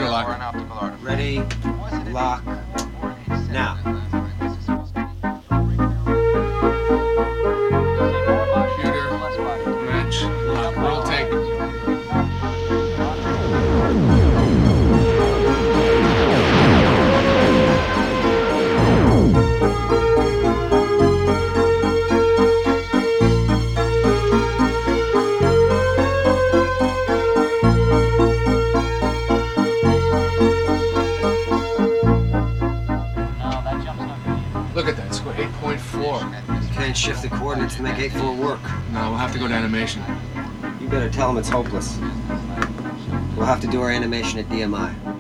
lock. Ready, lock, now. Shooter, match, lock, roll take. Look at that, score 8.4. You can't shift the coordinates to make 8-4 work. No, we'll have to go to animation. You better tell him it's hopeless. We'll have to do our animation at DMI.